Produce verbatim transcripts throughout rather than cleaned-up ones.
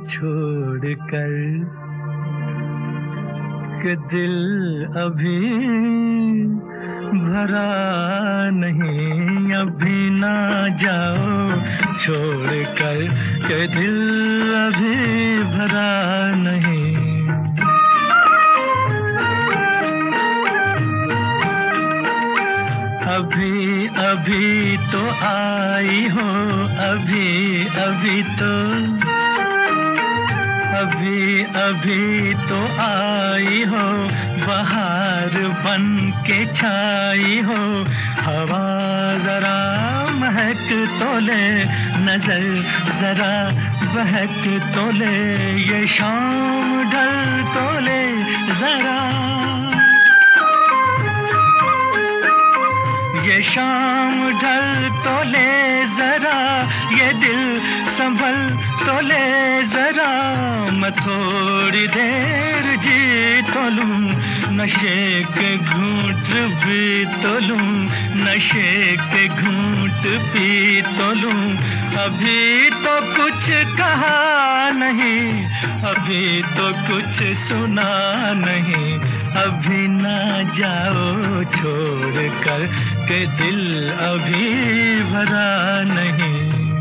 छोड़ कर कि दिल अभी भरा नहीं, अभी ना जाओ छोड़ कर कि दिल अभी भरा नहीं। अभी अभी तो आई हो, अभी अभी तो अभी अभी तो आई हो, बहार बन के छाई हो। हवा जरा महक तो ले, नजर जरा बहक तो ले, ये शाम ढल तो ले जरा, ये शाम ढल तो ले जरा, ये दिल संभल तो ले जरा। मैं थोड़ी देर जी तो लूं, नशे के घूंट भी तो लूं, नशे के घूंट पी तो लूं। अभी तो कुछ कहा नहीं, अभी तो कुछ सुना नहीं, अभी ना जाओ छोड़ कर के दिल अभी भरा नहीं।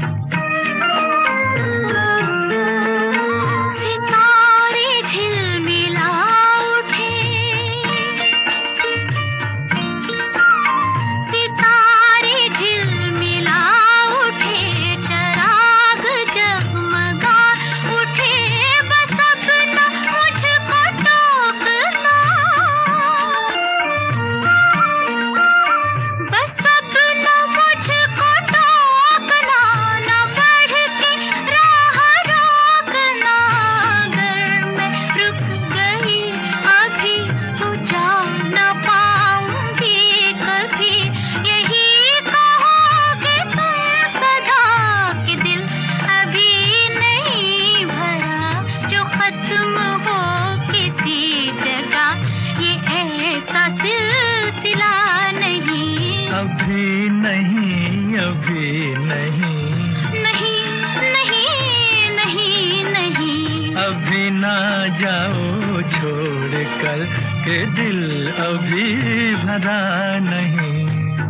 अभी नहीं, अभी नहीं, नहीं नहीं नहीं नहीं, अभी ना जाओ छोड़ कर के दिल अभी भरा नहीं।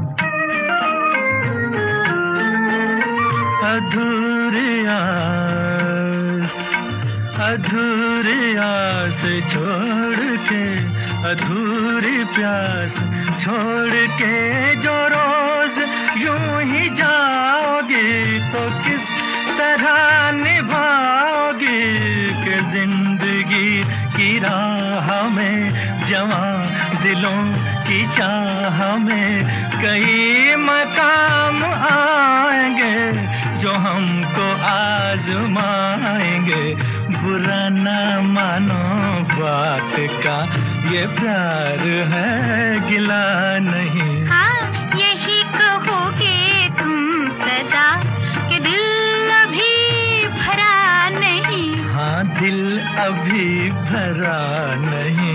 अधूरी आस, अधूरी आस छोड़ के, अधूरी प्यास छोड़ के जो रोज यूं ही जाओगी तो किस तरह निभाओगी कि जिंदगी की राह में, जवां दिलों की चाह में कई मकाम आएंगे जो हमको आजमाएंगे। बुरा न मानो बात का, ये प्यार है गिला नहीं। हाँ यही कहोगे तुम सदा कि दिल अभी भरा नहीं। हाँ दिल अभी भरा नहीं।